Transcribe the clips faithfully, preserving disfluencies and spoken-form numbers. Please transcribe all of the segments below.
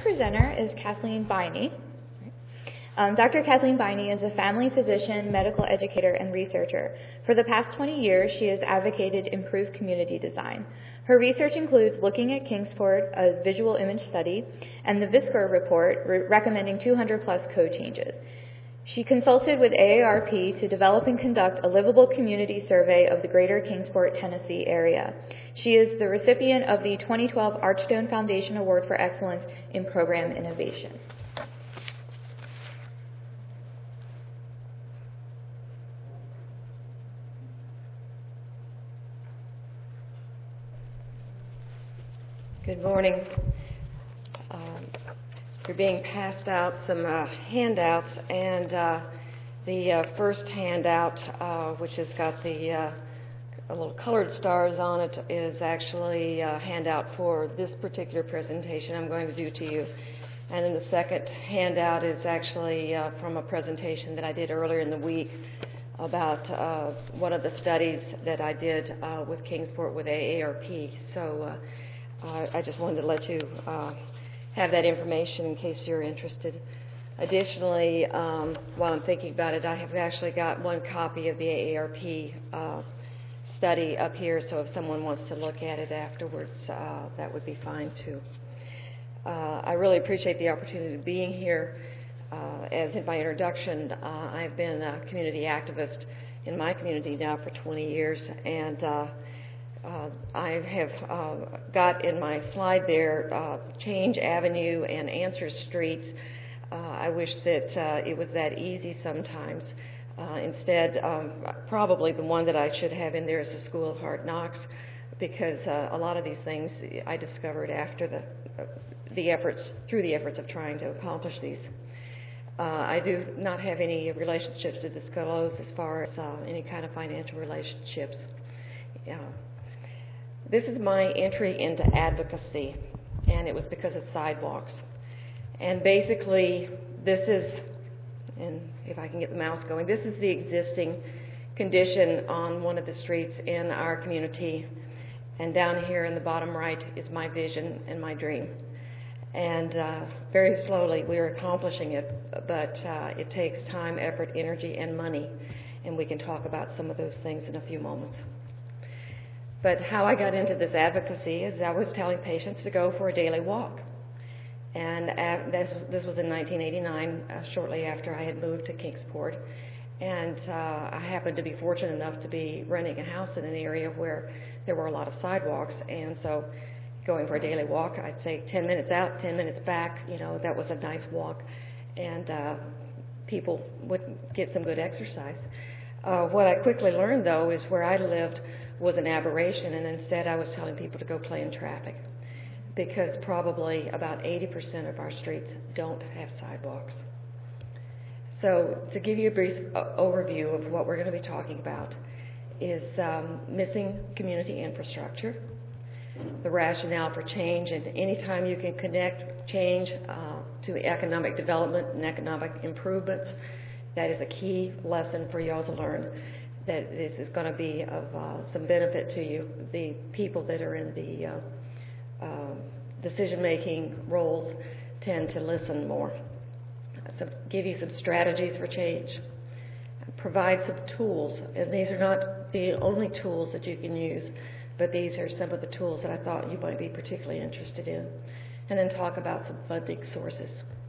presenter is Kathleen Biney. Um, Doctor Kathleen Biney is a family physician, medical educator, and researcher. For the past twenty years, she has advocated improved community design. Her research includes looking at Kingsport, a visual image study, and the Visker report re- recommending two hundred plus code changes. She consulted with A A R P to develop and conduct a livable community survey of the greater Kingsport, Tennessee area. She is the recipient of the twenty twelve Archstone Foundation Award for Excellence in Program Innovation. Good morning. Um, you're being passed out some uh, handouts, and uh, the uh, first handout, uh, which has got the uh, little colored stars on it, is actually a handout for this particular presentation I'm going to do to you. And then the second handout is actually uh, from a presentation that I did earlier in the week about uh, one of the studies that I did uh, with Kingsport with A A R P. So. Uh, Uh, I just wanted to let you uh, have that information in case you're interested. Additionally, um, while I'm thinking about it, I have actually got one copy of the A A R P uh, study up here, so if someone wants to look at it afterwards, uh, that would be fine too. Uh, I really appreciate the opportunity of being here. Uh, as in my introduction, uh, I've been a community activist in my community now for twenty years, and uh, Uh, I have uh, got in my slide there uh, Change Avenue and Answer Streets. Uh, I wish that uh, it was that easy sometimes. Uh, instead, um, probably the one that I should have in there is the School of Hard Knocks, because uh, a lot of these things I discovered after the uh, the efforts, through the efforts of trying to accomplish these. Uh, I do not have any relationships to disclose as far as uh, any kind of financial relationships. Uh, This is my entry into advocacy, and it was because of sidewalks. And basically, this is, and if I can get the mouse going, this is the existing condition on one of the streets in our community. And down here in the bottom right is my vision and my dream. And uh, very slowly we are accomplishing it, but uh, it takes time, effort, energy, and money. And we can talk about some of those things in a few moments. But how I got into this advocacy is I was telling patients to go for a daily walk. And uh, this, this was in nineteen eighty-nine, uh, shortly after I had moved to Kingsport. And uh, I happened to be fortunate enough to be renting a house in an area where there were a lot of sidewalks. And so going for a daily walk, I'd say ten minutes out, ten minutes back, you know, that was a nice walk. And uh, people would get some good exercise. Uh, what I quickly learned, though, is where I lived was an aberration, and instead I was telling people to go play in traffic, because probably about eighty percent of our streets don't have sidewalks. So to give you a brief uh, overview of what we're going to be talking about is um, missing community infrastructure, the rationale for change, and anytime you can connect change uh, to economic development and economic improvements, that is a key lesson for you all to learn, that this is going to be of uh, some benefit to you. The people that are in the uh, uh, decision-making roles tend to listen more. So give you some strategies for change, provide some tools, and these are not the only tools that you can use, but these are some of the tools that I thought you might be particularly interested in, and then talk about some funding sources.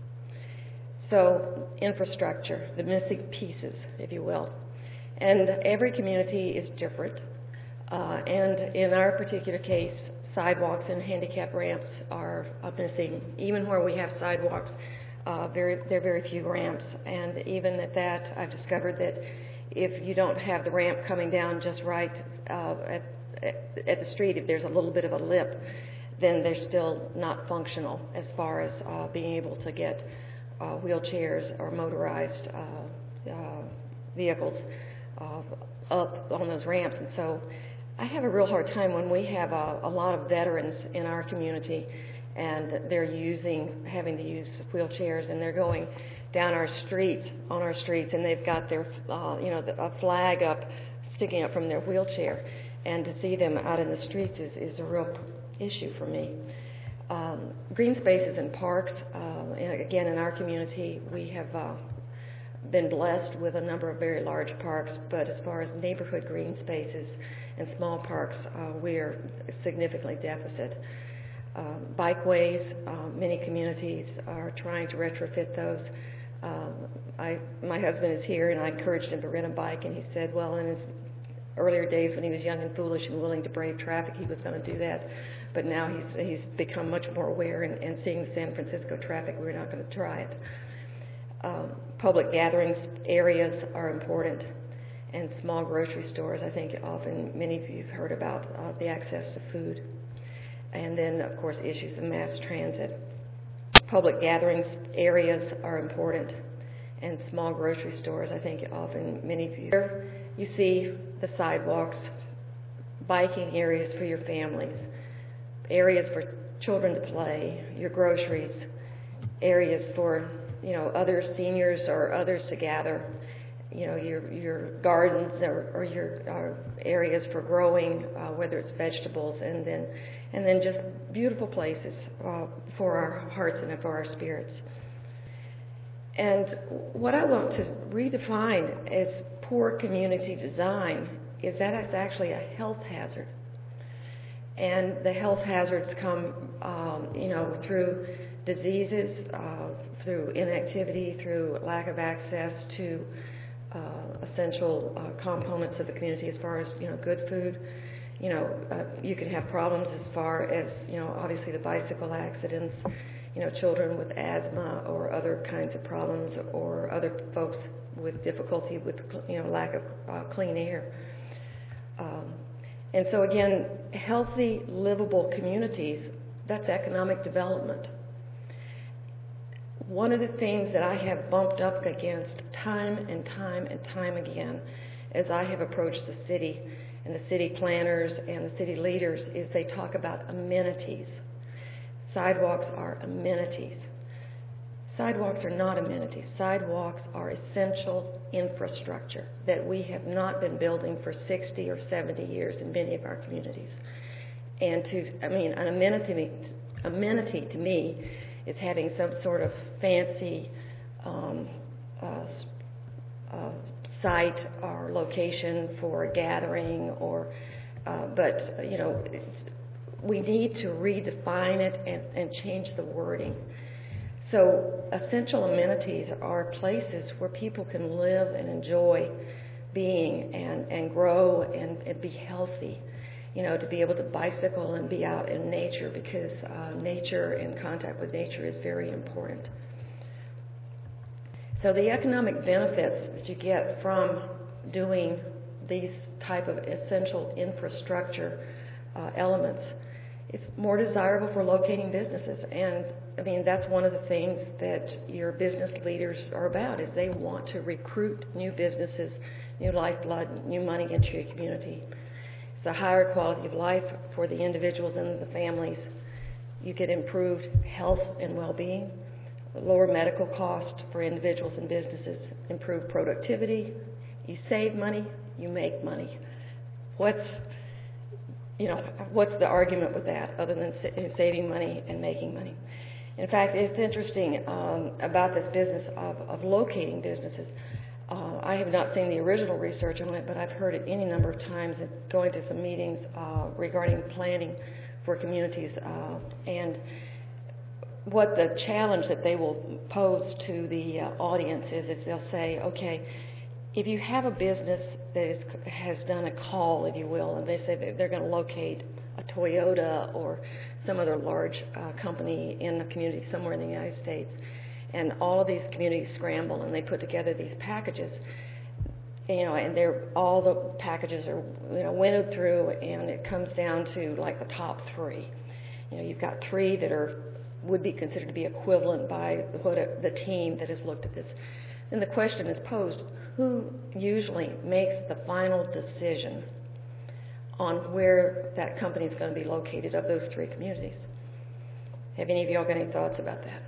So infrastructure, the missing pieces, if you will. And every community is different. Uh, and in our particular case, sidewalks and handicap ramps are missing. Even where we have sidewalks, uh, very, there are very few ramps. And even at that, I've discovered that if you don't have the ramp coming down just right uh, at, at the street, if there's a little bit of a lip, then they're still not functional as far as uh, being able to get uh, wheelchairs or motorized uh, uh, vehicles Uh, up on those ramps. And so I have a real hard time when we have a, a lot of veterans in our community, and they're using, having to use wheelchairs, and they're going down our streets, on our streets, and they've got their, uh, you know, a flag up, sticking up from their wheelchair. And to see them out in the streets is, is a real issue for me. Um, green spaces and parks, uh, and again, in our community, we have uh, been blessed with a number of very large parks, but as far as neighborhood green spaces and small parks, uh, we are significantly deficit. Uh, bikeways, uh, many communities are trying to retrofit those. Um, I, my husband is here, and I encouraged him to rent a bike, and he said, well, in his earlier days when he was young and foolish and willing to brave traffic, he was going to do that. But now he's he's become much more aware, and, and seeing the San Francisco traffic, we're not going to try it. Um, public gatherings areas are important, and small grocery stores. I think often many of you have heard about uh, the access to food. And then, of course, issues of mass transit. Public gatherings areas are important, and small grocery stores. I think often many of you here you see the sidewalks, biking areas for your families, areas for children to play, your groceries, areas for you know other seniors or others to gather, you know your your gardens or, or your uh, areas for growing, uh, whether it's vegetables, and then and then just beautiful places uh, for our hearts and for our spirits. And what I want to redefine as poor community design is that it's actually a health hazard. And the health hazards come, um, you know, through diseases, uh, through inactivity, through lack of access to uh, essential uh, components of the community as far as, you know, good food. You know, uh, you can have problems as far as, you know, obviously the bicycle accidents, you know, children with asthma or other kinds of problems, or other folks with difficulty with, you know, lack of uh, clean air. Um, and so again, healthy, livable communities, that's economic development. One of the things that I have bumped up against time and time and time again as I have approached the city and the city planners and the city leaders is they talk about amenities. Sidewalks are amenities. Sidewalks are not amenities. Sidewalks are essential infrastructure that we have not been building for sixty or seventy years in many of our communities. And to, I mean, an amenity, amenity to me is having some sort of fancy um, uh, uh, site or location for a gathering, or, uh, but, you know, it's, we need to redefine it and, and change the wording. So essential amenities are places where people can live and enjoy being and, and grow and, and be healthy. You know, to be able to bicycle and be out in nature, because uh, nature and contact with nature is very important. So the economic benefits that you get from doing these type of essential infrastructure uh, elements, it's more desirable for locating businesses. And I mean, that's one of the things that your business leaders are about, is they want to recruit new businesses, new lifeblood, new money into your community. It's a higher quality of life for the individuals and the families. You get improved health and well-being, lower medical cost for individuals and businesses, improved productivity. You save money, you make money. What's You know, what's the argument with that other than saving money and making money? In fact, it's interesting um, about this business of, of locating businesses. Uh, I have not seen the original research on it, but I've heard it any number of times at going to some meetings uh, regarding planning for communities. Uh, and what the challenge that they will pose to the uh, audience is, is they'll say, okay, if you have a business that is, has done a call, if you will, and they say that they're going to locate a Toyota or some other large uh, company in a community somewhere in the United States, and all of these communities scramble and they put together these packages, you know, and they're all the packages are, you know, winnowed through, and it comes down to like the top three. You know, you've got three that are would be considered to be equivalent by what a, the team that has looked at this. Then the question is posed: who usually makes the final decision on where that company is going to be located of those three communities? Have any of y'all got any thoughts about that?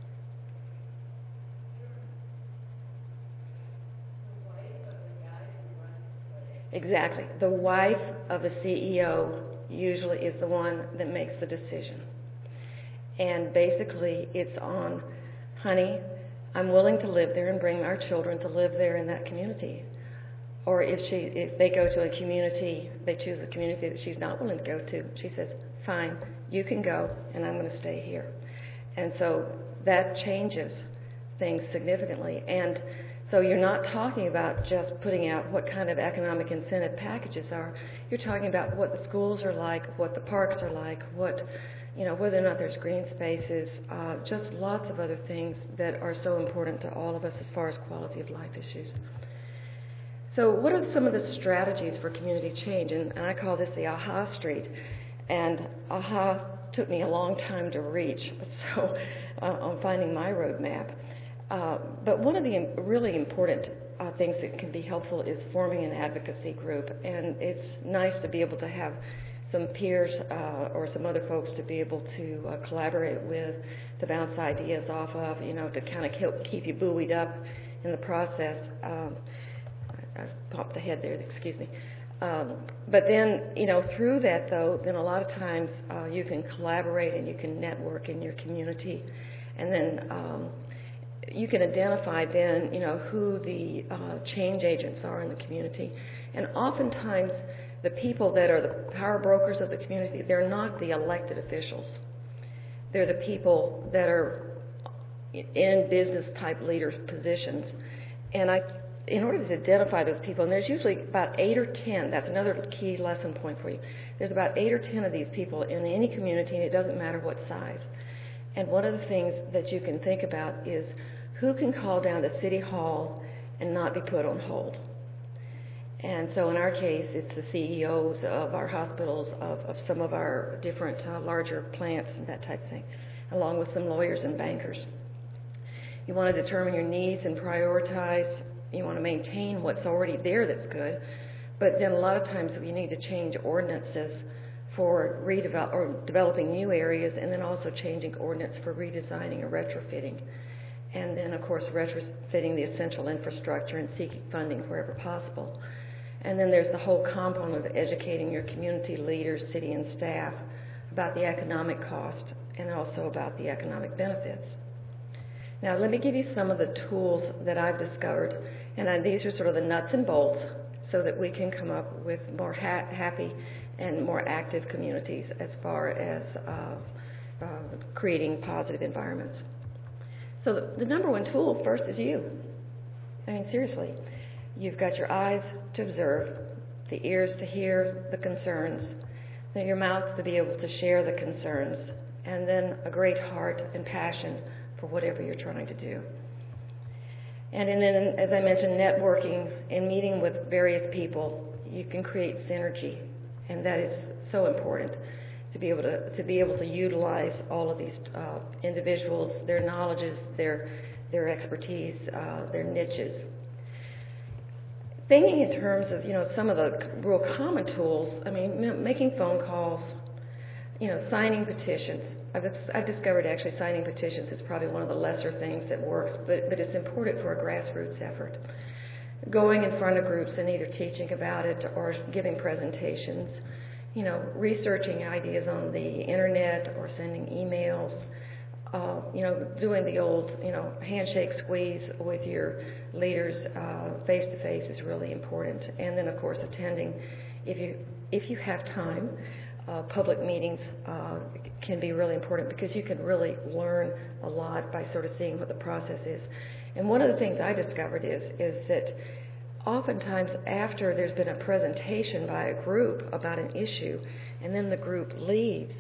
Exactly. The wife of the C E O usually is the one that makes the decision. And basically it's on, honey, I'm willing to live there and bring our children to live there in that community. Or if she, if they go to a community, they choose a community that she's not willing to go to, she says, fine, you can go, and I'm going to stay here. And so that changes things significantly. And so you're not talking about just putting out what kind of economic incentive packages are. You're talking about what the schools are like, what the parks are like, what, you know, whether or not there's green spaces, uh, just lots of other things that are so important to all of us as far as quality of life issues. So what are some of the strategies for community change? And, and I call this the AHA Street. And AHA took me a long time to reach, so uh, on finding my roadmap. Uh, but one of the really important uh, things that can be helpful is forming an advocacy group. And it's nice to be able to have some peers uh, or some other folks to be able to uh, collaborate with, to bounce ideas off of, you know, to kind of help keep you buoyed up in the process. Um, I, I popped ahead there, excuse me. Um, but then, you know, through that, though, then a lot of times uh, you can collaborate and you can network in your community. And then um, you can identify then, you know, who the uh, change agents are in the community. And oftentimes, the people that are the power brokers of the community, they're not the elected officials. They're the people that are in business-type leader positions. And I, in order to identify those people, and there's usually about eight or ten, that's another key lesson point for you. There's about eight or ten of these people in any community, and it doesn't matter what size. And one of the things that you can think about is who can call down to City Hall and not be put on hold. And so in our case, it's the C E Os of our hospitals, of, of some of our different uh, larger plants and that type of thing, along with some lawyers and bankers. You want to determine your needs and prioritize. You want to maintain what's already there that's good. But then a lot of times you need to change ordinances for redevelop or developing new areas, and then also changing ordinance for redesigning or retrofitting. And then, of course, retrofitting the essential infrastructure and seeking funding wherever possible. And then there's the whole component of educating your community leaders, city and staff about the economic cost and also about the economic benefits. Now, let me give you some of the tools that I've discovered. And I, these are sort of the nuts and bolts so that we can come up with more ha- happy and more active communities as far as uh, uh, creating positive environments. So the, the number one tool first is you. I mean, seriously. You've got your eyes to observe, the ears to hear the concerns, then your mouth to be able to share the concerns, and then a great heart and passion for whatever you're trying to do. And then, as I mentioned, networking and meeting with various people, you can create synergy, and that is so important to be able to to be able to utilize all of these uh, individuals, their knowledges, their their expertise, uh, their niches. Thinking in terms of, you know, some of the real common tools, I mean, m- making phone calls, you know, signing petitions. I've, I've discovered actually signing petitions is probably one of the lesser things that works, but, but it's important for a grassroots effort. Going in front of groups and either teaching about it or giving presentations, you know, researching ideas on the internet or sending emails, uh, you know, doing the old, you know, handshake squeeze with your leaders uh, face-to-face is really important. And then, of course, attending, if you if you have time, uh, public meetings uh, can be really important because you can really learn a lot by sort of seeing what the process is. And one of the things I discovered is is that oftentimes after there's been a presentation by a group about an issue and then the group leaves,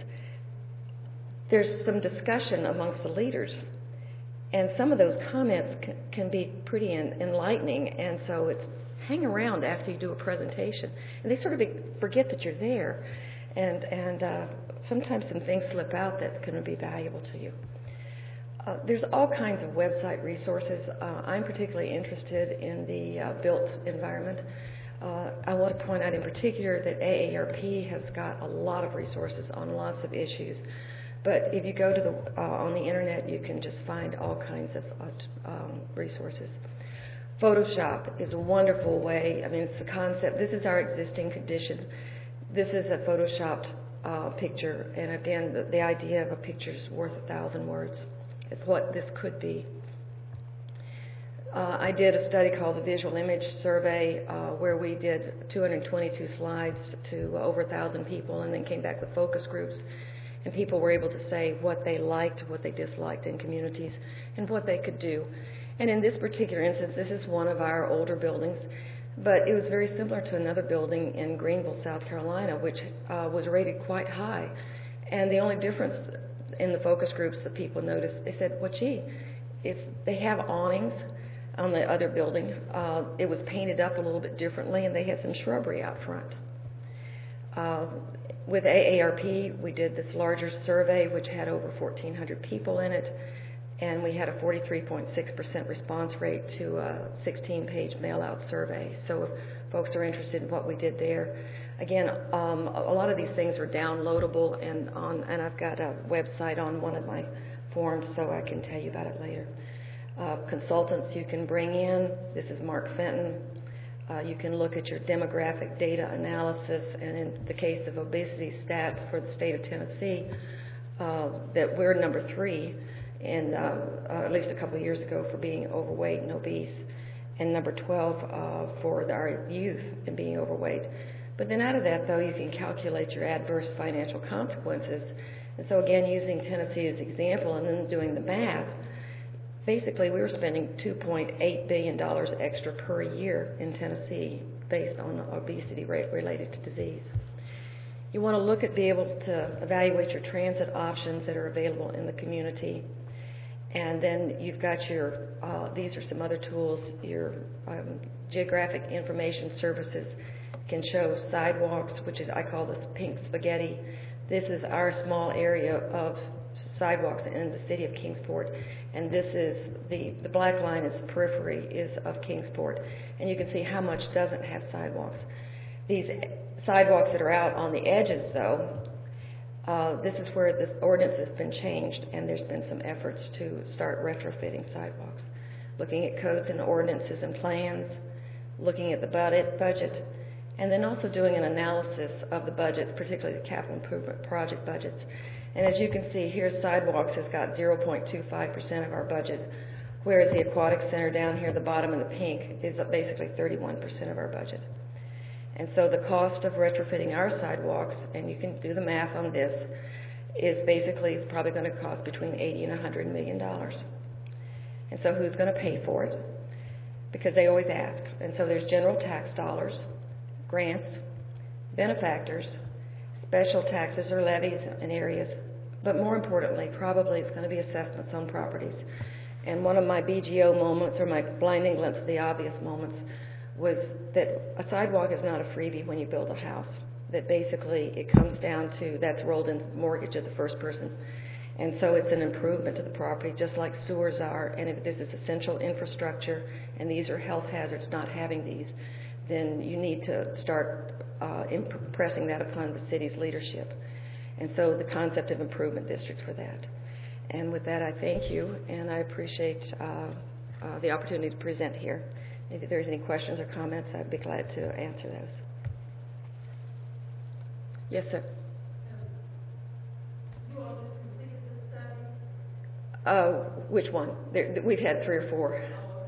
there's some discussion amongst the leaders. And some of those comments can, can be pretty en- enlightening. And so it's hang around after you do a presentation. And they sort of forget that you're there. And, and uh, sometimes some things slip out that's going to be valuable to you. Uh, there's all kinds of website resources. Uh, I'm particularly interested in the uh, built environment. Uh, I want to point out in particular that A A R P has got a lot of resources on lots of issues. But if you go to the uh, on the internet, you can just find all kinds of uh, um, resources. Photoshop is a wonderful way. I mean, it's a concept. This is our existing condition. This is a photoshopped uh, picture. And again, the, the idea of a picture is worth a thousand words. It's what this could be. Uh, I did a study called the Visual Image Survey uh, where we did two hundred twenty-two slides to over a thousand people and then came back with focus groups. And people were able to say what they liked, what they disliked in communities, and what they could do. And in this particular instance, this is one of our older buildings, but it was very similar to another building in Greenville, South Carolina, which uh, was rated quite high. And the only difference in the focus groups that people noticed, they said, well, gee, it's, they have awnings on the other building. Uh, it was painted up a little bit differently, and they had some shrubbery out front. Uh, with A A R P, we did this larger survey, which had over fourteen hundred people in it, and we had a forty-three point six percent response rate to a sixteen-page mail-out survey. So if folks are interested in what we did there, again, um, a lot of these things are downloadable, and on, and I've got a website on one of my forms, so I can tell you about it later. Uh, consultants you can bring in. This is Mark Fenton. Uh, you can look at your demographic data analysis, and in the case of obesity stats for the state of Tennessee, uh, that we're number three, in, uh, uh, at least a couple of years ago, for being overweight and obese, and number twelve uh, for our youth and being overweight. But then out of that, though, you can calculate your adverse financial consequences. And so again, using Tennessee as an example and then doing the math, basically, we were spending two point eight billion dollars extra per year in Tennessee based on obesity rate related to disease. You want to look at, be able to evaluate your transit options that are available in the community. And then you've got your, uh, these are some other tools, your um, geographic information services can show sidewalks, which is, I call this pink spaghetti. This is our small area of sidewalks in the city of Kingsport, and this is the, the black line is the periphery is of Kingsport, and you can see how much doesn't have sidewalks. These sidewalks that are out on the edges, though, uh, this is where the ordinance has been changed, and there's been some efforts to start retrofitting sidewalks, looking at codes and ordinances and plans, looking at the budget, budget, and then also doing an analysis of the budgets, particularly the capital improvement project budgets. And as you can see here, sidewalks has got zero point two five percent of our budget, whereas the aquatic center down here at the bottom in the pink is basically thirty-one percent of our budget. And so the cost of retrofitting our sidewalks, and you can do the math on this, is basically it's probably going to cost between eighty and one hundred million dollars. And so who's going to pay for it? Because they always ask. And so there's general tax dollars, grants, benefactors, special taxes or levies in areas, but more importantly, probably it's going to be assessments on properties. And one of my B G O moments, or my blinding glimpse of the obvious moments, was that a sidewalk is not a freebie when you build a house. That basically it comes down to, that's rolled in mortgage of the first person. And so it's an improvement to the property, just like sewers are. And if this is essential infrastructure and these are health hazards, not having these, then you need to start uh, impressing that upon the city's leadership. And so the concept of improvement districts for that. And with that, I thank you, and I appreciate uh, uh, the opportunity to present here. If there's any questions or comments, I'd be glad to answer those. Yes, sir. You all just completed the study? Uh, which one? There, we've had three or four.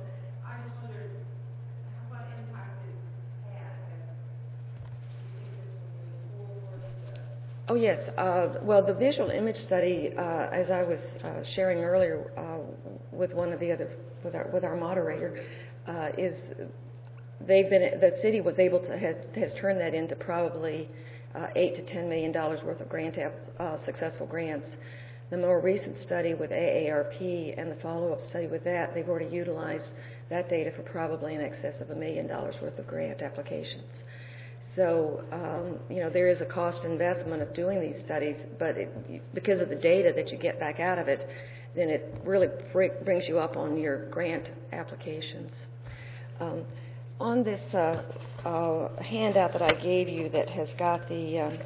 Oh, yes. Uh, well, the visual image study, uh, as I was uh, sharing earlier uh, with one of the other, with our, with our moderator, uh, is they've been, the city was able to, has, has turned that into probably uh, eight to ten million dollars worth of grant, uh, successful grants. The more recent study with A A R P and the follow-up study with that, they've already utilized that data for probably in excess of a million dollars worth of grant applications. So, um, you know, there is a cost investment of doing these studies, but it, because of the data that you get back out of it, then it really br- brings you up on your grant applications. Um, on this uh, uh, handout that I gave you that has got the, um,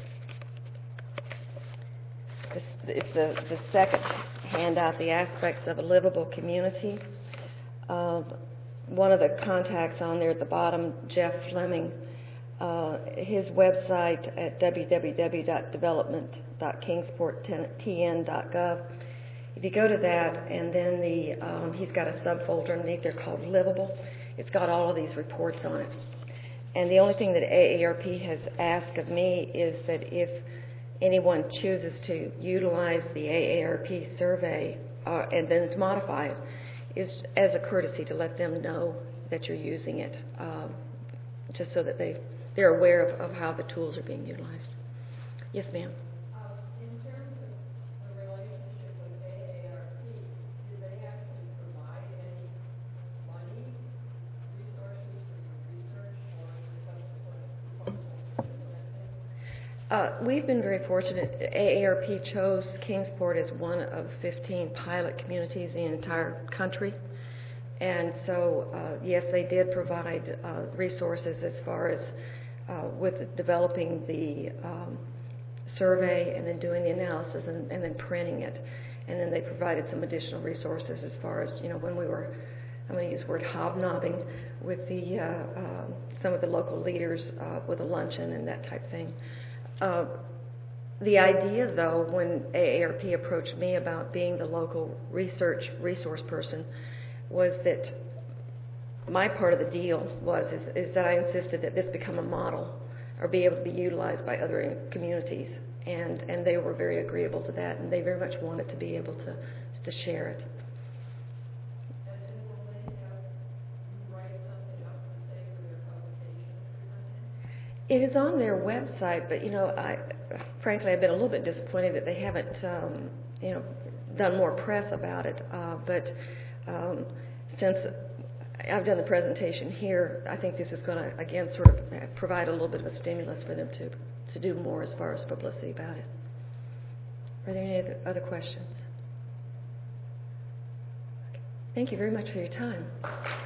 this, it's the, the second handout, the aspects of a livable community. Uh, one of the contacts on there at the bottom, Jeff Fleming, Uh, his website at w w w dot development dot kingsport t n dot gov. If you go to that, and then the um, he's got a subfolder underneath there called Livable. It's got all of these reports on it. And the only thing that A A R P has asked of me is that if anyone chooses to utilize the A A R P survey uh, and then to modify it, is as a courtesy to let them know that you're using it, um, just so that they, they're aware of, of how the tools are being utilized. Yes, ma'am. Uh, we've been very fortunate. A A R P chose Kingsport as one of fifteen pilot communities in the entire country. And so, uh, yes, they did provide uh, resources as far as uh, with developing the um, survey and then doing the analysis and, and then printing it. And then they provided some additional resources as far as, you know, when we were, I'm going to use the word hobnobbing with the uh, um, some of the local leaders uh, with a luncheon and that type of thing. Uh, the idea, though, when A A R P approached me about being the local research resource person, was that my part of the deal was is, is that I insisted that this become a model or be able to be utilized by other communities, and, and they were very agreeable to that, and they very much wanted to be able to, to share it. It is on their website, but you know, I frankly I've been a little bit disappointed that they haven't, um, you know, done more press about it. Uh, but um, since I've done the presentation here, I think this is going to again sort of provide a little bit of a stimulus for them to to do more as far as publicity about it. Are there any other, other questions? Thank you very much for your time.